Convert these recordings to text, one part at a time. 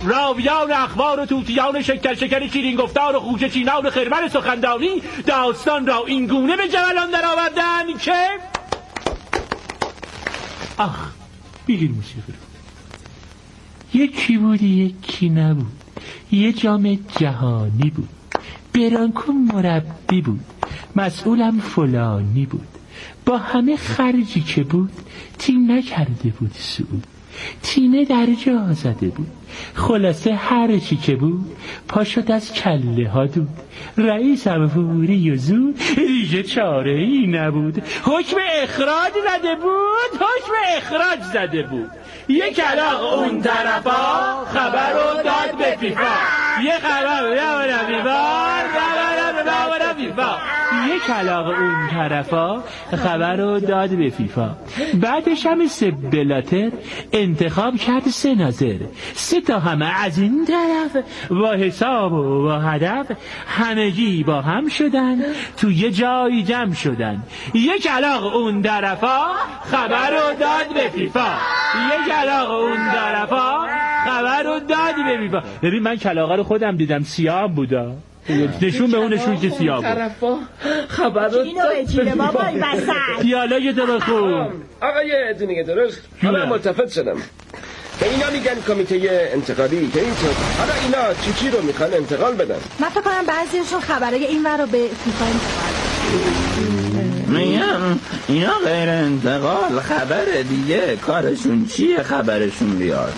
راویان اخبار و توتیان شکر شیرین گفتار و خوشه چینان و خرمن سخندانی داستان را این گونه به جولان در آوردن که بگیر موسیقی رو. یکی بود یکی نبود، یه جام جهانی بود، برانکو مربی بود، مسئولم فلانی بود، با همه خرجی که بود تیم نکرده بود سود، تینه در جا زده بود، خلاصه هر چی که بود پا شد از کله ها دود، رئیس هم فوری و زود دیگه چاره ای نبود، حکم اخراج زده بود یک کلاغ اون طرفا خبر رو داد به فیفا، یه خبر یک کلاغ اون طرفا خبر رو داد به فیفا. بعدش هم سه بلاتر انتخاب کرد سه ناظر، سه تا همه از این طرف با حساب و با هدف همگی با هم شدن تو یه جایی جمع شدن، یک کلاغ اون طرفا خبر رو داد به فیفا، یک کلاغ اون طرفا خبر رو داد به فیفا. ببین من کلاغه رو خودم دیدم، سیاه بودا، نشون به اون نشون که سیاه بود. طرفا خبر رو چینو بابای بسر دیالوگ تو بخون. آقای دونیگه درست حالا ملتفت شدم به اینا میگن کمیته انتقالی که اینطور. حالا اینا چی رو میخوان انتقال بدن؟ من فکر کنم بعضیشون خبرای این ور رو به فیفا انتقال میگم اینا غیر انتقال خبر دیگه، کارشون چیه خبرشون بیاد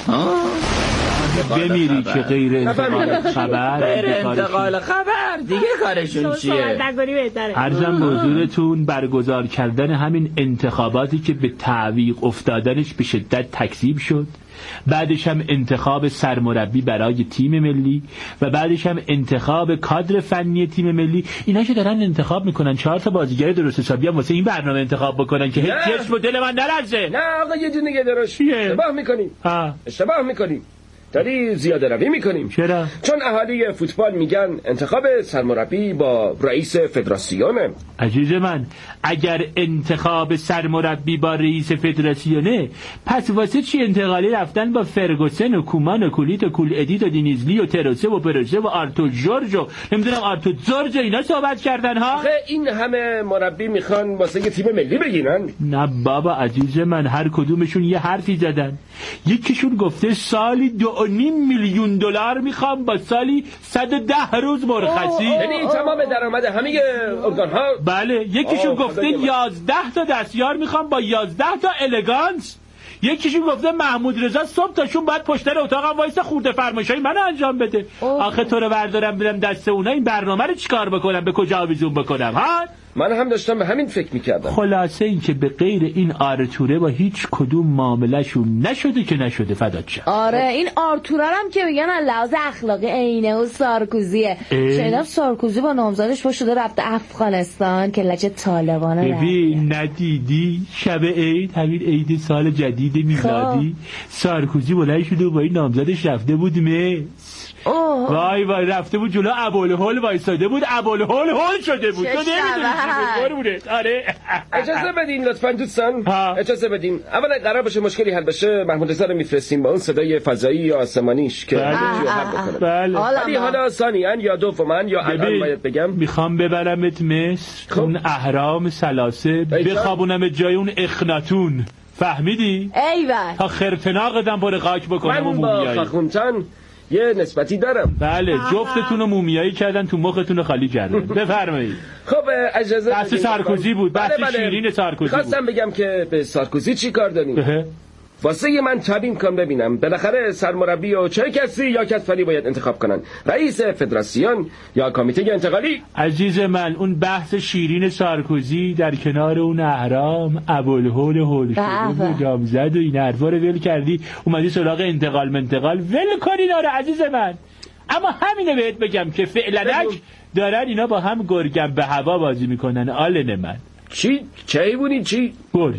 بمیری که غیر انتقال خبر، غیر انتقال خبر دیگه کارشون چیه؟ عرضم به حضورتون برگزار کردن همین انتخاباتی که به تعویق افتادنش به شدت تکذیب شد، بعدش هم انتخاب سرمربی برای تیم ملی و بعدش هم انتخاب کادر فنی تیم ملی، اینا که دارن انتخاب میکنن 4 تا بازیگر درست حسابی هم واسه این برنامه انتخاب بکنن که هیچ چشم و دل من نلرزه. نه آقا یه دونه درست اشتباه میکنیم داری زیاده روی میکنیم. چرا؟ چون اهالی فوتبال میگن انتخاب سرمربی با رئیس فدراسیونه. عزیز من اگر انتخاب سرمربی با رئیس فدراسیونه، پس واسه چی انتقالی رفتن با فرگوسن و کومان و کولیت و کول ادیت و دینیزلی و تروسه و پروسه و آرتو جورج و نمیدونم آرتو جورج اینا صحبت کردن ها؟ آخه این همه مربی میخوان واسه یه تیم ملی بگیرن؟ نه بابا عزیز من، هر کدومشون یه حرفی زدن. یکیشون گفته سالی 2.5 میلیون دلار میخوام با سالی 110 روز مرخصی، یعنی تمام درآمد همه ارگان ها. بله. یکیشون گفته 11 تا دستیار میخوام با 11 تا الگانس. یکیشون گفته محمود رضا صبح تاشون باید پشتر اتاقم وایسه خورده فرمایشای منو انجام بده. آخه تو رو بردارم بدم دست اونا، این برنامه رو چیکار بکنم؟ به کجا آویزون بکنم ها؟ من هم داشتم به همین فکر میکردم. خلاصه این که به غیر این آرتوره با هیچ کدوم معامله‌شون نشده که نشده. فدات شم. آره این آرتوره هم که میگن لحاظ اخلاقی عینه و سارکوزیه. شنیدم سارکوزی با نامزدش شده رفته افغانستان که لجه طالبانه. ببین ندیدی شب عید، همین عید سال جدید میلادی، سارکوزی بلند شده و با این نامزدش رفته بود مصر. وای وای رفته بود جلو ابوالهول وایساده بود، ابوالهول هول شده بود. تو نمیدونی چی. آره اجازه بدین لطفاً دوستان، اجازه بدین. اولا قرار باشه مشکلی حل بشه محمود رضا رو میفرستیم با اون صدای فضایی یا آسمانیش که همه حل بکنه. بله. ولی حالا ثانیاً یا دوماً یا الان باید بگم میخوام ببرمت مصر، اون اهرام ثلاثه بخوابونم جای اون اخناتون، فهمیدی؟ ایول تا خرتناقدم پر خاک بکنم و مومیایی. من با خاخونتن یه نسبتی دارم. بله جفتتون رو مومیایی کردن تو مختون رو خالی کردن. بفرمایید. خب اجازه بحث سارکوزی بود، بحث شیرین سارکوزی بود. خواستم بگم که به سارکوزی چی کار داریم؟ واسه من تبیین کن ببینم بالاخره سرمربی و چه کسی یا کسفری باید انتخاب کنن، رئیس فدراسیون یا کمیته انتقالی؟ عزیز من اون بحث شیرین سارکوزی در کنار اون اهرام ابوالهول هول شده و جامزد و این حرفا رو ول کردی اومدی سراغ انتقال ول کنین. آره عزیز من، اما همینه بهت بگم که فعلا دارن اینا با هم گرگم به هوا بازی میکنن. آلن من چی؟ چه حیوانی؟ چی؟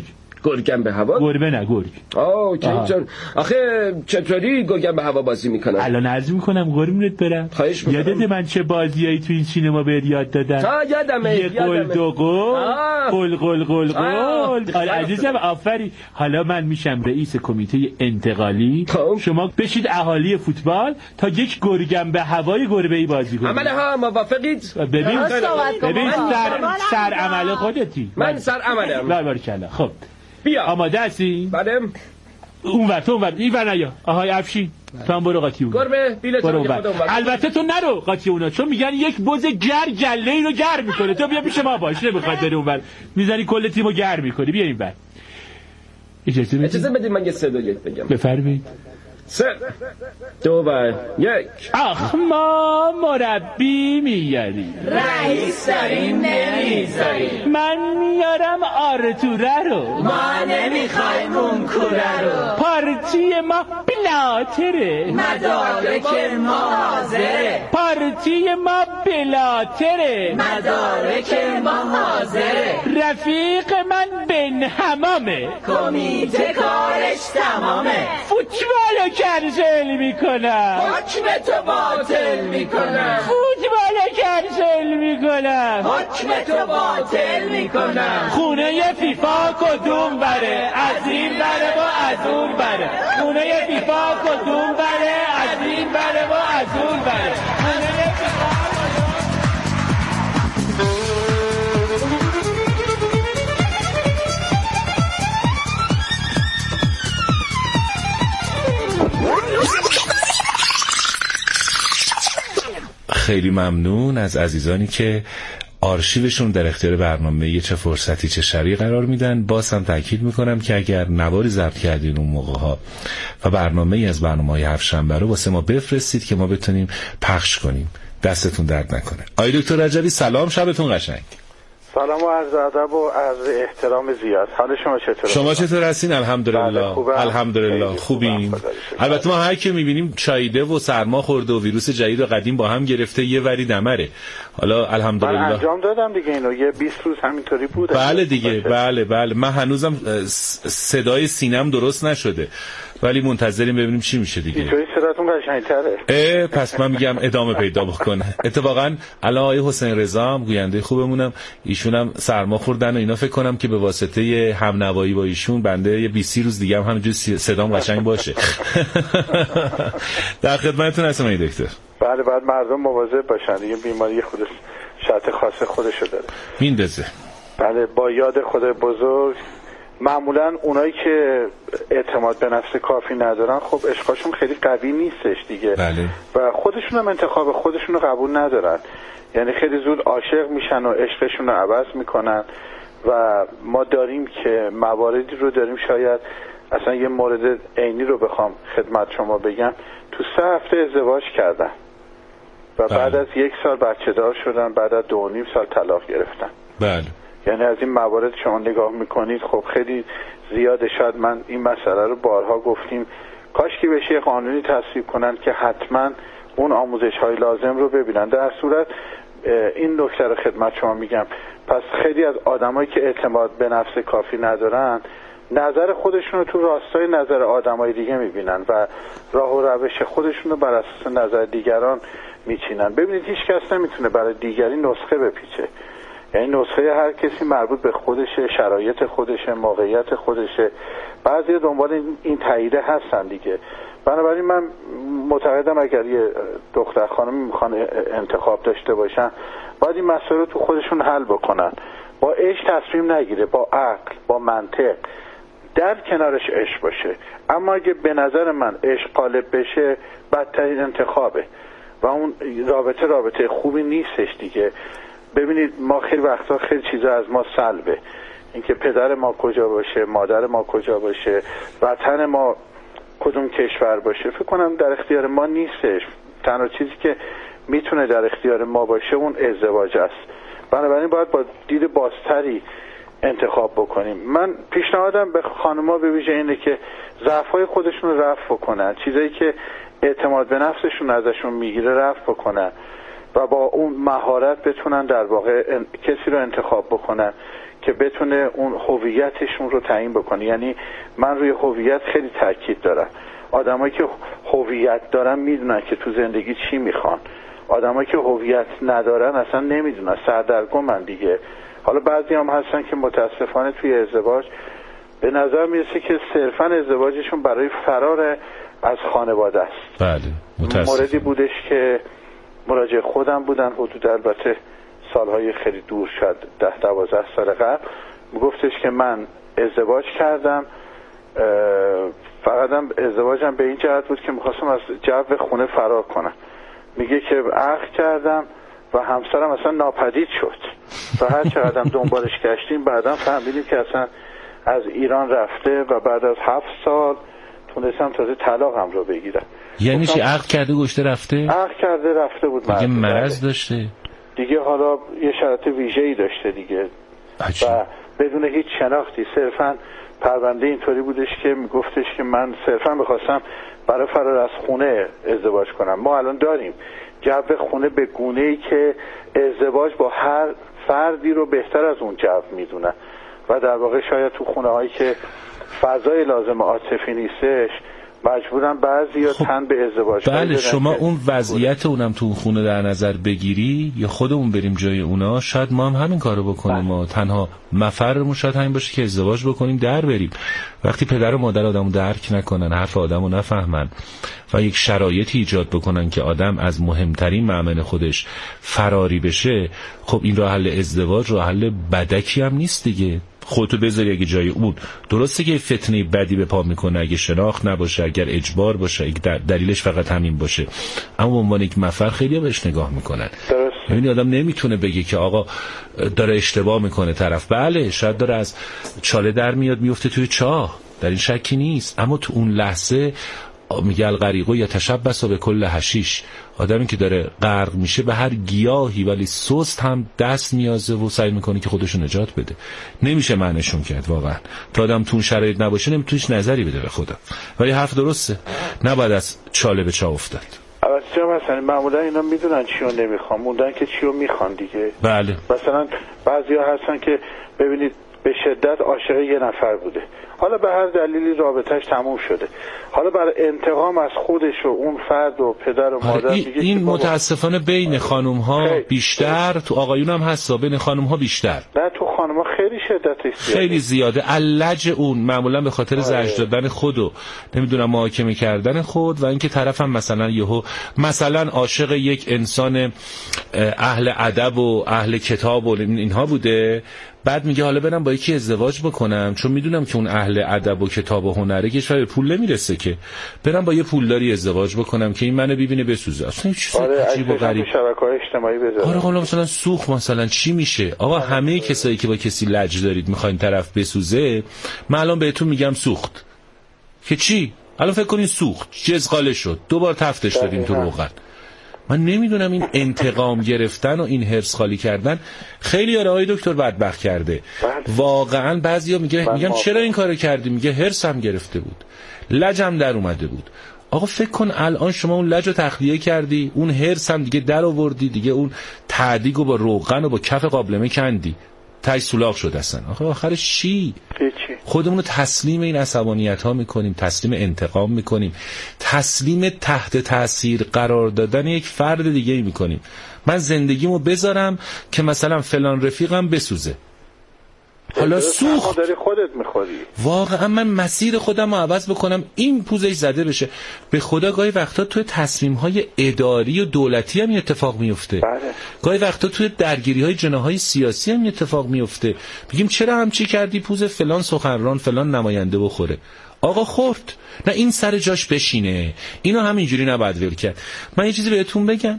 گرگم به هوا؟ گربه نه گرگ. کریم جان آخه چطوری گرگم به هوا بازی میکنن؟ الان عرض میکنم قربونت برم. یادت من چه بازیایی تو این سینما بهت یاد دادم؟ یادمه. یه قل دو قل قل قل قل. عزیزم آفری. حالا من میشم رئیس کمیته انتقالی، شما بشید اهالی فوتبال تا یک گرگم به هوای گربه‌ای بازی کنید. عمله ها موافقید؟ ببین سر عمل خودتی. من سر عملم. باریکلا. خب بیا. آماده هستی؟ بله. اونور این ور نیا. آهای افشین تو هم برو قاطی اونا. گربه بیلتون که خودم. البته تو نرو قاطی اونا، چون میگن یک بز گله ای رو گر میکنه. تو بیا پیش ما باش، نمیخواد بری اونور. میزنی کل تیمو گر میکنی. بیا اینور. اجازه بدید من یه 3 2 1 بگم. بفرمایید. 3 2 و 1. آخ ما مربی میاریم، رئیس داریم نمیذاریم، من میارم آرتوره رو، ما نمیخوایم اون کوره رو، پارتی ما بلاتره، مدارک ما حاضره، پارتی ما بلاتره، مدارک ما حاضره، رفیق من بن حمامه، کمیته کارش تمامه، فوتبالو کنسل میکنم، حکم تو باطل میکنم، فوتبالو کنسل میکنم، حکم تو باطل میکنم، خونه فیفا کدوم بره، از این بره و از اون بره، خونه فیفا کدوم بره، از این بره و از اون بره، خونه فیفا. خیلی ممنون از عزیزانی که آرشیوشون در اختیار برنامه یه چه فرصتی چه شری قرار میدن. باز هم تاکید میکنم که اگر نواری ضبط کردین اون موقع ها و برنامه‌ای از برنامه‌های هفت‌شنبه رو واسه ما بفرستید که ما بتونیم پخش کنیم. دستتون درد نکنه. آقای دکتر رجبی سلام، شبتون قشنگ. سلام و عرض ادب و عرض احترام زیاد. حال شما چطوره؟ شما چطور هستین؟ الحمدلله. الحمدلله خوبیم. البته ما هر کی می‌بینیم چاییده و سرما خورده و ویروس جدید و قدیم با هم گرفته، یه وری دمره. حالا الحمدلله من انجام دادم دیگه اینو، یه 20 روز همینطوری بود. بله دیگه بله من هنوزم صدای سینم درست نشده ولی منتظریم ببینیم چی میشه دیگه. اینطوری صداتون قشنگ‌تره. پس من میگم ادامه پیدا بکنه. اتفاقا الان آقای حسین رضا هم گوینده خوبمونم، ایشون هم سرما خوردن و اینا، فکر کنم که به واسطه همنوایی با ایشون بنده یه 20 روز دیگه هم همینجوری صدام قشنگ باشه. در خدمتتون هستم آقای دکتر. بله بعد مردم مواظب باشن دیگه، بیماری خودش شرط خاص خودشو داره. میندازه. بله با یاد خدای بزرگ. معمولا اونایی که اعتماد به نفس کافی ندارن خب عشقاشون خیلی قوی نیستش دیگه. بله. و خودشون هم انتخاب خودشون رو قبول ندارن، یعنی خیلی زود عاشق میشن و عشقشون رو عوض میکنن. و ما داریم که مواردی رو داریم، شاید اصلا یه مورد عینی رو بخوام خدمت شما بگم، تو 3 هفته ازدواج کردن و بعد از 1 سال بچه دار شدن، بعد از 2.5 سال طلاق گرفتن. بله. یعنی از این موارد شما نگاه میکنید خب خیلی زیاده. شاید من این مسئله رو بارها گفتیم، کاش که بشه قانونی تصویب کنن که حتما اون آموزش های لازم رو ببینن. در صورت این نکته رو خدمت شما میگم، پس خیلی از آدمایی که اعتماد به نفس کافی ندارن نظر خودشون رو تو راستای نظر آدمای دیگه میبینن و راه و روش خودشون رو بر اساس نظر دیگران میچینن. ببینید هیچ کس نمیتونه برای دیگری نسخه بپیچه، یعنی نسخه هر کسی مربوط به خودشه، شرایط خودشه، موقعیت خودشه. بعضی دنبال این تاییده هستن دیگه. بنابراین من معتقدم اگر یه دختر خانمی میخوان انتخاب داشته باشن باید این مسئله رو تو خودشون حل بکنن، با عشق تصمیم نگیره، با عقل، با منطق، در کنارش عشق باشه. اما اگه به نظر من عشق غالب بشه بدترین انتخابه و اون رابطه خوبی نیستش دیگه. ببینید ما خیلی وقتا خیلی چیزا از ما سلبه، اینکه پدر ما کجا باشه، مادر ما کجا باشه، وطن ما کدوم کشور باشه، فکر کنم در اختیار ما نیستش. تنها چیزی که میتونه در اختیار ما باشه اون ازدواج است. بنابراین باید با دید بازتری انتخاب بکنیم. من پیشنهادم به خانم‌ها به ویژه اینه که ضعف‌های خودشون رو رفع بکنن، چیزایی که اعتماد به نفسشون ازشون میگیره رفع بکنن و با اون مهارت بتونن در واقع کسی رو انتخاب بکنن که بتونه اون هویتشون رو تعیین بکنه. یعنی من روی هویت خیلی تاکید دارم. آدمایی که هویت دارن میدونن که تو زندگی چی میخوان. آدمایی که هویت ندارن اصلا نمیدونن، سردرگمن دیگه. حالا بعضی هم هستن که متاسفانه توی ازدواج به نظر میرسه که صرفا ازدواجشون برای فرار از خانواده است. بله متاسفانه. موردی بودش که مراجع خودم بودن، حدود البته سالهای خیلی دور، شاید 10-12 سال قبل، میگفتش که من ازدواج کردم، فقط ازدواجم به این جهت بود که میخواستم از جو خونه فرار کنم. میگه که عقد کردم و همسرم اصلا ناپدید شد و هر چقدر دنبالش گشتیم بعدم فهمیدیم که اصلا از ایران رفته و بعد از 7 سال تونستم تازه طلاقم رو بگیرم. یعنی چی عقد کرده گشته رفته؟ عقد کرده رفته بود. دیگه مرض داشته دیگه، حالا یه شرایط ویژه‌ای داشته دیگه عجیب. و بدون هیچ شناختی صرفاً پرونده اینطوری بودش که میگفتش که من صرفاً می‌خواستم برای فرار از خونه ازدواج کنم. ما الان داریم جو خونه به گونه‌ای که ازدواج با هر فردی رو بهتر از اون جو میدونن و در واقع شاید تو خونه‌هایی که فضای لازم عاطفی نیستش مجبورن بعضیا تن به ازدواج. بله شما اون وضعیت اونم تو خونه در نظر بگیری یا خودمون بریم جای اونا، شاید ما هم همین کارو بکنیم. ما تنها مفرمون شاید همین باشه که ازدواج بکنیم در بریم. وقتی پدر و مادر آدمو درک نکنن، حرف آدمو نفهمن و یک شرایطی ایجاد بکنن که آدم از مهمترین مأمن خودش فراری بشه، خب این راه حل ازدواج راه حل بدکی هم نیست دیگه. خودتو بذاری اگه جای اون. درسته که فتنه بدی به پا میکنه اگه شناخت نباشه، اگر اجبار باشه، اگه دلیلش فقط همین باشه، اما به عنوان یک مفر خیلی بهش نگاه میکنن. یعنی آدم نمیتونه بگه که آقا داره اشتباه میکنه طرف. بله شاید داره از چاله در میاد میفته توی چاه، در این شکی نیست، اما تو اون لحظه میگه الغریقو یتشبث به کل حشیش، آدمی که داره غرق میشه به هر گیاهی ولی سست هم دست میازه و سعی میکنه که خودشو نجات بده. نمیشه معنیشون کرد واقعا. تا آدم تو اون شرایط نباشه نمیتونیش نظری بده به خدا. ولی حرف درسته، نباید از چاله به چاه افتاد. البته مثلا معمولا اینا میدونن چیو نمیخوان، موندن که چیو میخوان دیگه. بله مثلا بعضیا هستن که ببینید به شدت عاشق یه نفر بوده، حالا به هر دلیلی رابطهش تموم شده، حالا برای انتقام از خودش و اون فرد و پدر و مادر این متاسفانه بین خانوم ها بیشتر، تو آقایون هم هست، بین خانوم ها بیشتر. نه تو خانوم ها خیلی شدتش زیاده، خیلی زیاده. علج اون معمولا به خاطر زجر دادن خود و نمیدونم محاکمه کردن خود و اینکه طرف هم مثلا یهو مثلا عاشق یک انسان اهل ادب و اهل کتاب و اینها بوده، بعد میگه حالا برم با یکی ازدواج بکنم چون میدونم که اون اهل ادب و کتاب و هنره که شاید پول نمیرسه، که برم با یه پولداری ازدواج بکنم که این منو ببینه بسوزه. اصلا چیز عجیب و غریب. شبکه‌های اجتماعی بذاره. آره حالا مثلا سوخت مثلا چی میشه؟ آقا همه کسایی که با کسی لج دارید میخواین طرف بسوزه، من الان بهتون میگم سوخت. که چی؟ الان فکر کنین سوخت، جزغاله شد، دوبار تفتش دادیم تو روغن. من نمیدونم این انتقام گرفتن و این هرس خالی کردن خیلی آقای دکتر بدبخت کرده. واقعا بعضیا میگم چرا این کارو کردی؟ میگه هرسم گرفته بود، لجم در اومده بود. آقا فکر کن الان شما اون لج رو تخلیه کردی، اون هرس هم دیگه در آوردی، دیگه اون تعدیق رو با روغن و با کف قابلمه کندی، تای سولاخ شد اصلا. آخه آخرش چی؟ خودمون رو تسلیم این عصبانیت ها میکنیم، تسلیم انتقام میکنیم، تسلیم تحت تاثیر قرار دادن یک فرد دیگه ای میکنیم. من زندگیمو بذارم که مثلا فلان رفیقم بسوزه، حالا سوخت داری خودت میخوری. واقعا من مسیر خودم رو عوض بکنم این پوزش زده بشه. به خدا گاهی وقتا توی تصمیم‌های اداری و دولتی هم اتفاق میفته. گاهی وقتا توی درگیری‌های جناح‌های سیاسی هم اتفاق میفته. میگیم چرا همچی کردی پوز فلان سخنران فلان نماینده بخوره؟ آقا خورد، نه این سر جاش بشینه، اینو همینجوری نباید ول کرد. من یه چیزی بهتون بگم.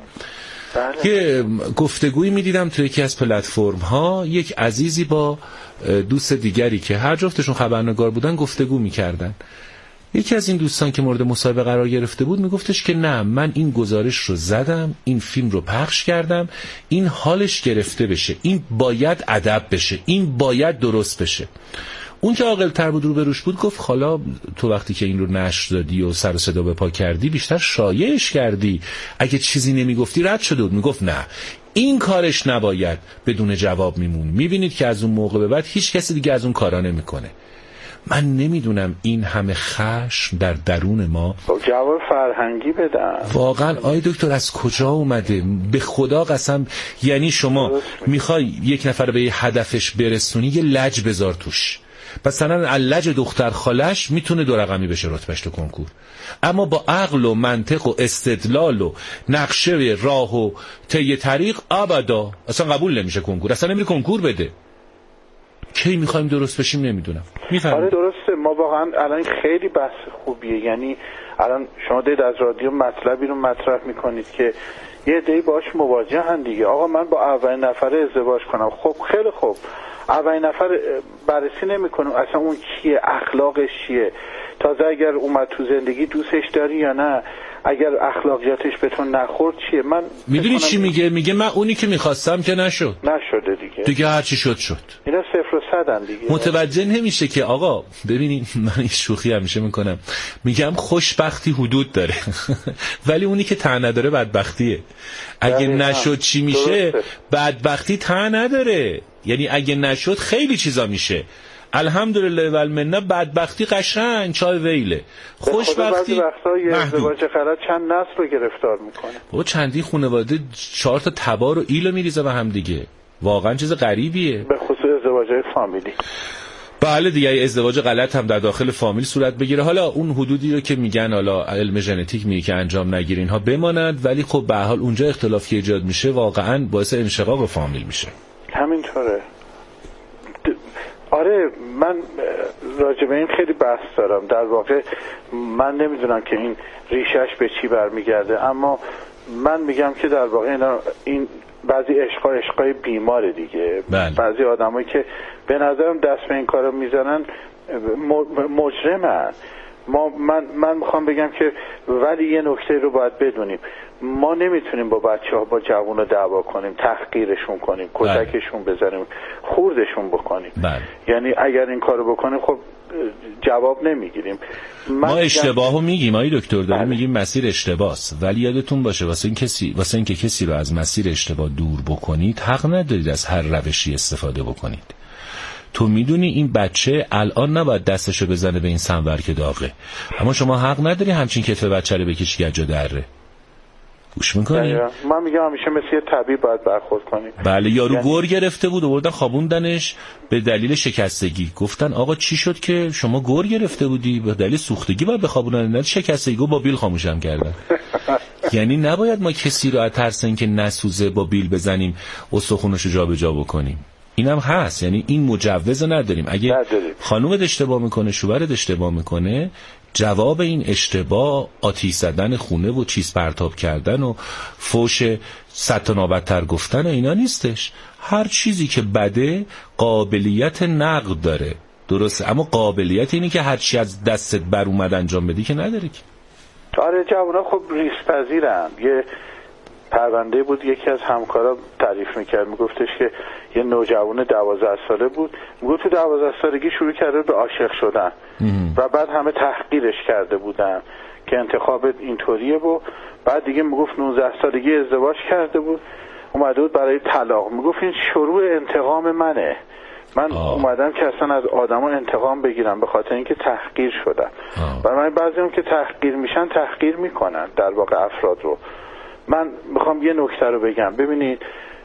یه گفتگویی میدیدم توی یکی از پلتفرم ها، یک عزیزی با دوست دیگری که هر جفتشون خبرنگار بودن گفتگو میکردن. یکی از این دوستان که مورد مصاحبه قرار گرفته بود میگفتش که نه من این گزارش رو زدم، این فیلم رو پخش کردم، این حالش گرفته بشه، این باید ادب بشه، این باید درست بشه. اون که عاقل‌تر بود روبروش بود گفت حالا تو وقتی که این رو نشر دادی و سر و صدا به پا کردی بیشتر شایعش کردی، اگه چیزی نمیگفتی رد شده بود. میگفت نه این کارش نباید بدون جواب میمون. میبینید که از اون موقع به بعد هیچ کسی دیگه از اون کارا نمیکنه. من نمیدونم این همه خشم در درون ما جواب فرهنگی بدن واقعا آی دکتر از کجا اومده؟ به خدا قسم. یعنی شما میخوای یک نفر به یه هدفش برسونی یه لج بذار توش، مثلا لج دختر خالش میتونه 2 رقمی بشه رتبهش تو کنکور، اما با عقل و منطق و استدلال و نقشه راه و طی طریق ابدا اصلا قبول نمیشه کنکور، اصلا نمیره کنکور بده. کی میخوایم درست بشیم نمیدونم. آره درسته. ما واقعا الان خیلی بحث خوبیه. یعنی الان شما دید از رادیو مطلبی رو مطرح میکنید که یه عده‌ای باش مواجهن دیگه. آقا من با اولین نفر ازدواج کنم، خب خیلی خوب، اولین نفر بررسی نمیکنم اصلا اون کیه، اخلاقش چیه، تازه اگر اومد تو زندگی دوستش داری یا نه، اگر اخلاقیاتش به تو نخورد چیه. من میدونی چی میگه من اونی که میخواستم که نشده دیگه هر چی شد اینا 0 و 100 دیگه. متوجه نمیشه که آقا ببینید من این شوخی همیشه میکنم، میگم خوشبختی حدود داره ولی اونی که ته نداره بدبختیه. اگه نشد چی میشه؟ بدبختی ته نداره. یعنی اگه نشد خیلی چیزا میشه. الحمدلله و المنه بدبختی قشنگ چای ویله، خوشبختی ازدواج غلط چند نسل رو گرفتار میکنه. بابا چندی خانواده 4 تا تبار و ایلو میریزه به هم دیگه. واقعا چیز غریبیه، به خصوص ازدواج‌های فامیلی. بله دیگه ازدواج غلط هم در داخل فامیل صورت بگیره. حالا اون حدودی رو که میگن حالا علم ژنتیک میگه که انجام نگیرین اینها بماند، ولی خب به هر حال اونجا اختلافی که ایجاد میشه واقعا باعث انشقاق فامیل میشه. همینطوره. آره من راجع به این خیلی بحث دارم. در واقع من نمیدونم که این ریشش به چی برمیگرده، اما من میگم که در واقع این بعضی عشقای بیماره دیگه. بعضی آدمایی که به نظرم دست به این کارو میزنن مجرمن. من میخوام بگم که ولی یه نکته رو باید بدونیم، ما نمیتونیم با بچه‌ها با جوونا دعوا کنیم، تحقیرشون کنیم، کتکشون بزنیم، خوردشون بکنیم. یعنی اگر این کارو بکنیم خب جواب نمیگیریم. ما اشتباهو میگیم آقای دکتر، داریم میگیم مسیر اشتباهست، ولی یادتون باشه واسه اینکه کسی رو از مسیر اشتباه دور بکنید حق ندارید از هر روشی استفاده بکنید. تو میدونی این بچه الان نباید دستشو بزنه به این سنور که داغه، اما شما حق نداری همچین کتف بچه رو بکشی گجا دره. گوش میکنی؟ من میگم همیشه مثل یه طبیب باید برخورد کنی. بله یارو گور گرفته بود آوردن خوابوندنش به دلیل شکستگی. گفتن آقا چی شد که شما گور گرفته بودی؟ به دلیل سوختگی باید بخوابونن، نه شکستگی. با بیل خاموشم کردن. یعنی نباید ما کسی رو از ترس اینکه نسوزه با بیل بزنیم استخونشو جابجا بکنیم. اینم هست، یعنی این مجوز نداریم. اگه خانومت اشتباه میکنه، شوهرت اشتباه میکنه، جواب این اشتباه آتیش زدن خونه و چیز پرتاب کردن و فوش 100 تا نابدتر گفتن و اینا نیستش. هر چیزی که بده قابلیت نقد داره، درسته، اما قابلیت اینی که هر چی از دستت بر اومد انجام بدی که نداری که. آره جوونا خب ریسک پذیرن. یه پرونده بود یکی از همکارا تعریف میکرد، میگفتش که یه نوجوان 12 ساله بود، میگفت تو 12 سالگی شروع کرده به عاشق شدن و بعد همه تحقیرش کرده بودن که انتخاب اینطوریه، و بعد دیگه میگفت 19 سالگی ازدواج کرده بود، اومده بود برای طلاق، میگفت این شروع انتقام منه. من اومدم که اصلا از آدما انتقام بگیرم به خاطر اینکه تحقیر شدن. برای من بعضیام که تحقیر میشن تحقیر میکنن در واقع افراد رو. من میخوام یه نکته رو بگم. ببینید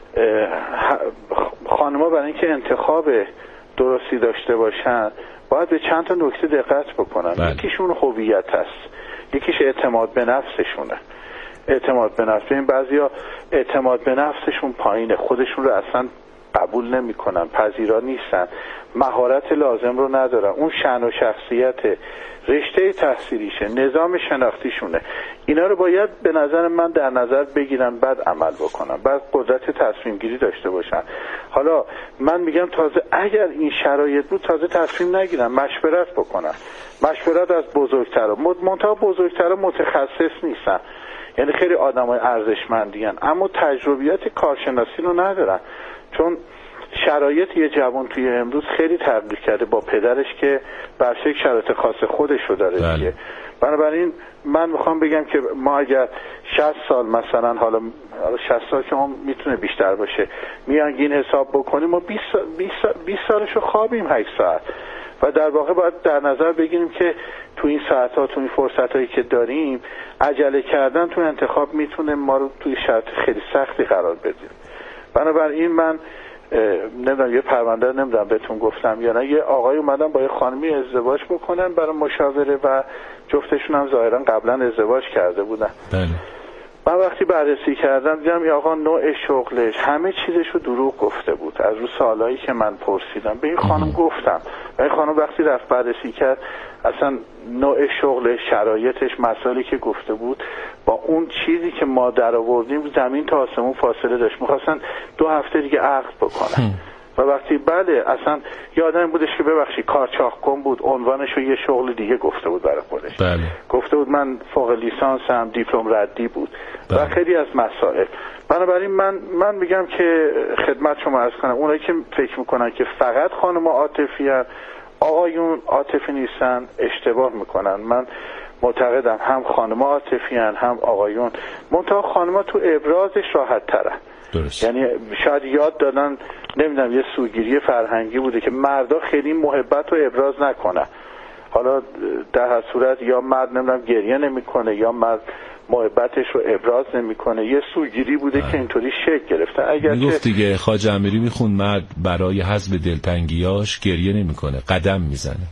خانم‌ها برای اینکه انتخاب درستی داشته باشن باید به چند تا نکته دقت بکنن. یکیشون هویت هست، یکیش اعتماد به نفسشونه. اعتماد به نفس، این بعضیا اعتماد به نفسشون پایینه، خودشون رو اصلا قبول نمی‌کنن، پذیرا نیستن، مهارت لازم رو ندارن، اون شأن و شخصیت، رشته تحصیلیشه، نظام شناختیشونه، اینا رو باید به نظر من در نظر بگیرن، بعد عمل بکنن، بعد قدرت تصمیم گیری داشته باشن. حالا من میگم تازه اگر این شرایط بود تازه تصمیم نگیرن، مشورت بکنن، مشورت از بزرگترا. منتها بزرگترا متخصص نیستن، یعنی خیلی آدمای ارزشمندی ان اما تجربیات کارشناسی رو ندارن. چون شرایط یه جوان توی امروز خیلی تغییر کرده با پدرش که بر شکل شرایط خاص خودش رو داره دیگه. بنابراین من میخوام بگم که ما اگر 60 سال مثلا، حالا 60 سال که ما میتونه بیشتر باشه، میانگین حساب بکنیم ما 20 سالشو خوابیم 8 ساعت و در واقع باید در نظر بگیریم که تو این ساعت‌ها، تو این فرصت‌هایی که داریم، عجله کردن تو انتخاب میتونه ما رو توی شرط خیلی سختی قرار بده. بنابراین من نمیدونم یه پرونده نمیدونم بهتون گفتم یا نه، یه آقای اومدن با یه خانمی ازدواج بکنن برای مشاوره و جفتشون هم ظاهرا قبلا ازدواج کرده بودن. بله. من وقتی بررسی کردم دیدم یه آقا نوع شغلش همه چیزش رو دروغ گفته بود. از رو سوالایی که من پرسیدم به این خانم گفتم و این خانم وقتی رفت بررسی کرد اصلا نوع شغلش، شرایطش، مسائلی که گفته بود با اون چیزی که ما در آوردیم زمین تا آسمون فاصله داشت. می‌خواستن 2 هفته دیگه عقد بکنن و وقتی بله اصلا یادم بودش که ببخشید کارچاخکن بود، عنوانش رو یه شغل دیگه گفته بود برای خودش. بله. گفته بود من فوق لیسانسم، دیپلم ردی بود. بله. و خیلی از مسائل. بنابراین من میگم که خدمت شما عرض کنم اونایی که فکر میکنن که فقط خانم عاطفی هستن، آقایون عاطفی نیستن، اشتباه میکنن. من معتقدم هم خانم عاطفی هستن هم آقایون، منتها خانم‌ها تو ابرازش راحت ترن. درست. یعنی شاید یاد دادن نمیدونم یه سوگیری فرهنگی بوده که مردا خیلی محبت رو ابراز نکنن. حالا در هر صورت یا مرد نمیدونم گریه نمیکنه یا مرد محبتش رو ابراز نمیکنه، یه سوگیری بوده که اینطوری شکل گرفته. اگر میگفت دیگه خواجه امیری میخون مرد برای حذف دلتنگیاش گریه نمیکنه، قدم میزنه.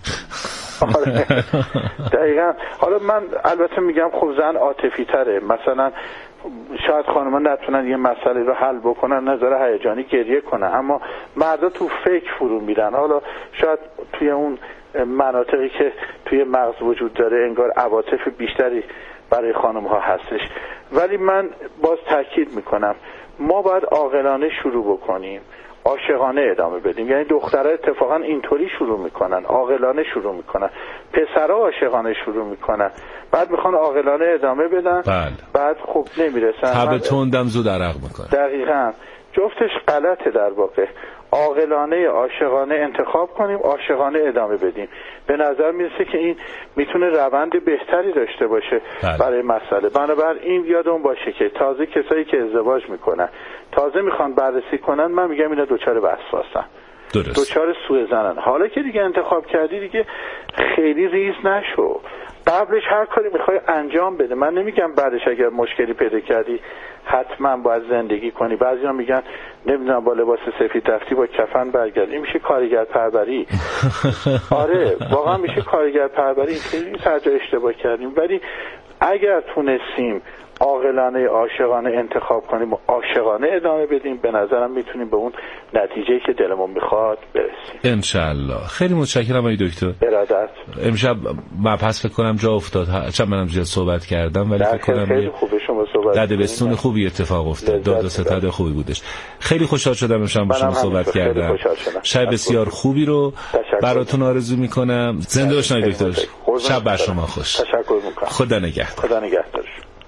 دقیقاً. حالا من البته میگم خب زن عاطفی تره، مثلا شاید خانم‌ها نتونن یه مسئله رو حل بکنن، نظر هیجانی گریه کنن، اما مردا تو فکر فرو میرن. حالا شاید توی اون مناطقی که توی مغز وجود داره انگار عواطف بیشتری برای خانم‌ها هستش. ولی من باز تاکید میکنم ما باید عاقلانه شروع بکنیم، عاشقانه ادامه بدیم. یعنی دخترها اتفاقا اینطوری شروع میکنن، عاقلانه شروع میکنن، پسرها عاشقانه شروع میکنن، بعد میخوان عاقلانه ادامه بدن. بله. بعد خب نمیرسن، تب تندم زود عرق میکنن. دقیقاً جفتش غلطه. در واقع عاقلانه عاشقانه انتخاب کنیم، عاشقانه ادامه بدیم. به نظر میرسه که این میتونه روند بهتری داشته باشه. بله. برای مسئله. بنابراین یادمون باشه که تازه کسایی که ازدواج میکنن تازه میخوان بررسی کنن، من میگم اینا دوچار وسواسن، دوچار سوء ظنن. حالا که دیگه انتخاب کردی دیگه خیلی ریز نشو، قبلش هر کاری میخوای انجام بده. من نمیگم بعدش اگر مشکلی پیدا کردی حتما باید زندگی کنی. بعضیا میگن نمیدونم با لباس سفید رفتی با کفن برگردی، این میشه کارگر پروری. آره واقعا میشه کارگر پروری. خیلی سرجا اشتباه کردیم. ولی اگر تونستیم عاقلانه عاشقانه انتخاب کنیم و عاشقانه ادامه بدیم، به نظرم میتونیم به اون نتیجه‌ای که دلمون میخواد برسیم انشالله. خیلی متشکرم آقای دکتر. ارادت. امشب مبحث فکر کنم جا افتاد، چون منم زیاد صحبت کردم ولی فکر کنم خیلی خوبه شما صحبت کردید. دبستون خوبی اتفاق افتاد، داد و ستد خوبی بودش. خیلی خوشحال شدم امشب با شما صحبت کردم. شب بسیار خوبی رو براتون آرزو میکنم. زنده باشید دکتر. شب بر شما خوش. تشکر میکنم. خدا نگهدار. خدا نگهدار.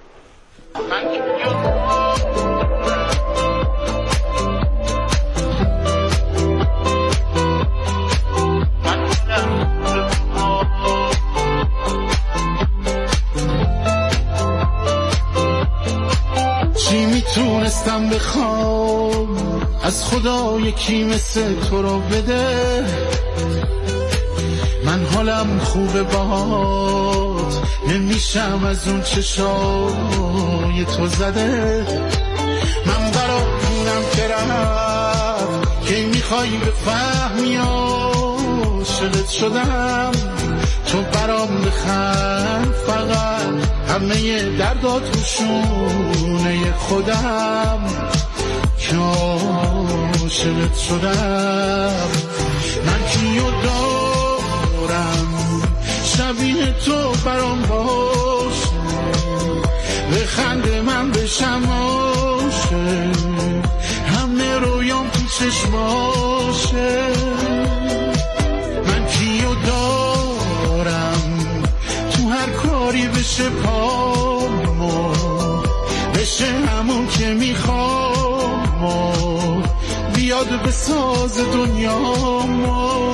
چی میتونستم بخوام از خدا یکی مثل تو رو بده، من حالم خوبه باهات نمیشم از اون چشای تو زده. من براتونم که رفت که میخوای بفهمی عاشقت شدم، تو برام بخند فقط همه دردات رو شونه خودم که عاشقت شدم. من کیو دارم شبیه تو برام باشه، بخنده من بشم عاشق، همه رویام تو چشماشه. من کیو دارم تو هر کاری بشه پامو، بشه همون که میخوام، بیاد به ساز دنیا ما.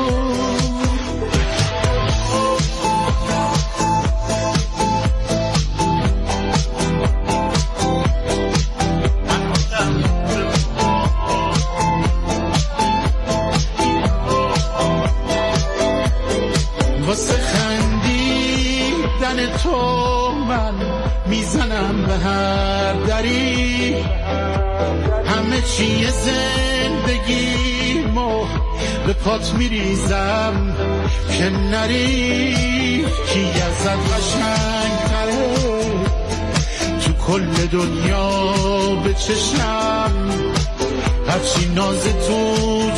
واسه خندیدن تو من میزنم به هر دری، همه چیه زندگیمو به پات میریزم که نری. کی ازت قشنگ‌تره تو کل دنیا به چشم، هرچی ناز تو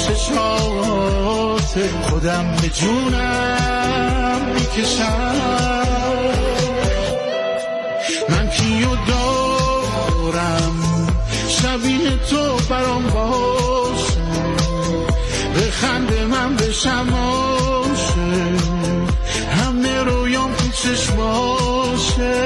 چشات خودم به جونم میکشم. من کیو دارم شبیه تو برام باشه، بخند من بشم آشه، همه رویام تو چشماشه.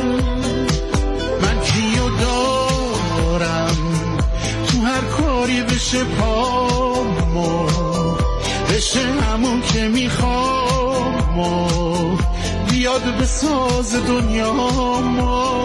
من کیو دارم تو هر کاری بشه پامو، بشه همون که میخوام و بیاد به ساز دنیا ما.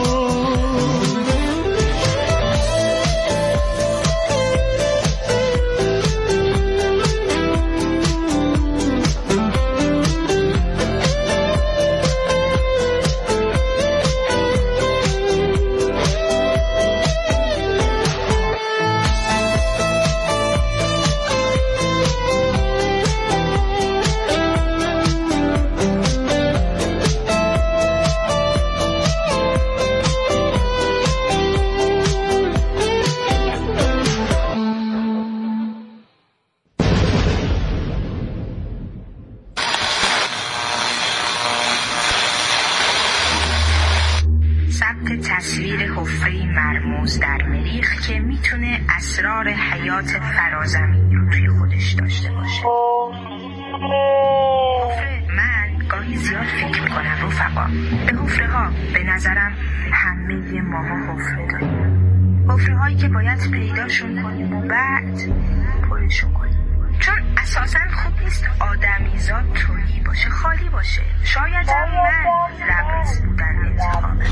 تصویر حفره مرموز در مریخ که میتونه اسرار حیات فرازمینی رو توی خودش داشته باشه. حفره، من گاهی زیاد فکر میکنم رفقا به حفره ها. به نظرم همه ماها حفره داریم، حفره هایی که باید پیداشون کنیم و بعد پرشون کنیم، چون اساساً خوب نیست آدمیزاد تویی باشه، خالی باشه. شاید هم من لبریز بودن انتخابم.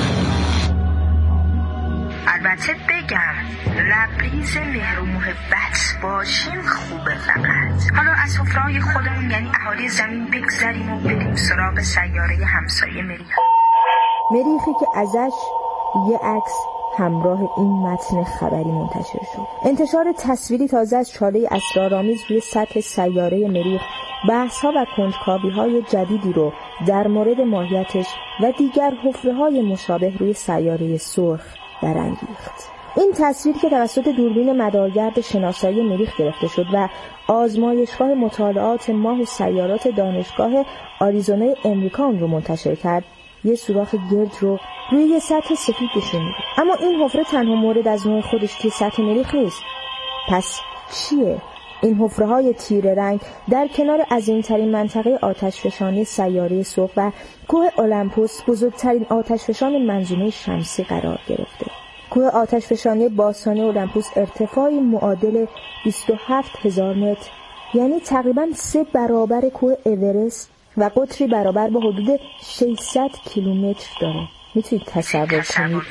البته بگم لبریز مهر و محبت باشیم خوبه. فقط حالا از حفره‌های خودمون یعنی اهالی زمین بگذریم و بریم سراغ سیاره همسایه مریخ. مریخی که ازش یه عکس همراه این متن خبری منتشر شد. انتشار تصویری تازه از چاله اسرارآمیز روی سطح سیاره مریخ بحث‌ها و کنجکاوی‌های جدیدی رو در مورد ماهیتش و دیگر حفره‌های مشابه روی سیاره سرخ برانگیخت. این تصویر که توسط دوربین مدارگرد شناسایی مریخ گرفته شد و آزمایشگاه مطالعات ماه و سیارات دانشگاه آریزونای امریکا اون رو منتشر کرد، یه سوراخ گرد رو روی یه سطح سفید نشون میده. اما این حفره تنها مورد از نوع خودش که سطح مریخ نیست. پس چیه؟ این حفره‌های تیره رنگ در کنار عظیم‌ترین منطقه آتشفشانی سیاره سرخ و کوه المپوس، بزرگترین آتشفشان منظومه شمسی قرار گرفته. کوه آتشفشانی باستانی المپوس ارتفاعی معادل 27,000 متر، یعنی تقریباً 3 برابر کوه اورست و قطری برابر با حدود 600 کیلومتر داره. میتونید تصور کنید؟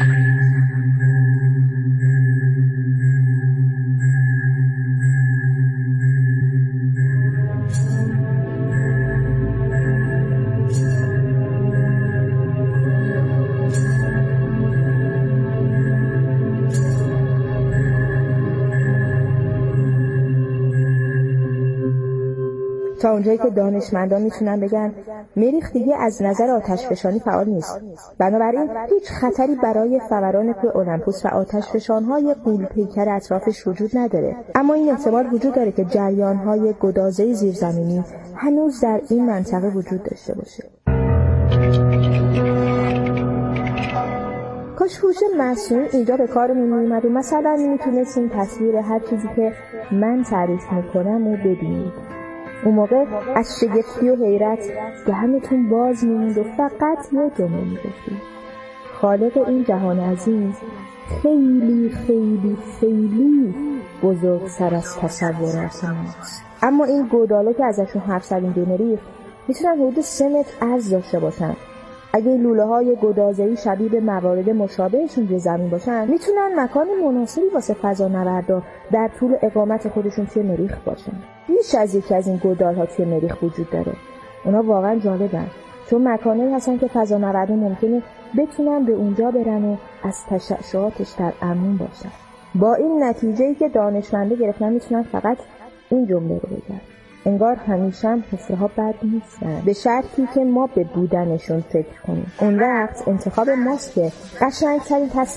تا اونجایی که دانشمندان میتونن بگن مریخ دیگه از نظر آتشفشانی فعال نیست. بنابراین هیچ خطری برای فوران کوه المپوس و آتشفشان‌های غول‌پیکر اطرافش وجود نداره. اما این احتمال وجود داره که جریان‌های گدازه زیرزمینی هنوز در این منطقه وجود داشته باشه. کاش هوش مصنوعی اینجا به کارمون میومد و مثلا میتونستیم تصویر هر چیزی که من تعریف میکنم و ببینید. اون موقع از شگفتی و حیرت دهنتون باز میموند و فقط یه جمله میگفتید: خالق این جهان عظیم خیلی خیلی خیلی بزرگتر از تصورات ماست. اما این گودالا که ازشون حرف زدیم روی مریخ میتونن حدود 3 متر عرض داشته باشن. اگه لوله‌های گدازه‌ای شبیه به موارد مشابهشون روی زمین باشن میتونن مکان مناسبی واسه فضانوردا در طول اقامت خودشون توی مریخ باشن. بیش از یکی از این گودال‌ها توی مریخ وجود داره. اونا واقعا جالبن چون مکانایی هستن که فضانوردا ممکنه بتونن به اونجا برن و از تشعشعاتش در امن باشن. با این نتیجه‌ای که دانشمندا گرفتن میتونن فقط این جمله رو بگن: انگار همیشه هم حفره‌ها بد نیستن، به شرطی که ما به بودنشون فکر کنیم. اون وقت انتخاب ماست که قشنگ‌ترین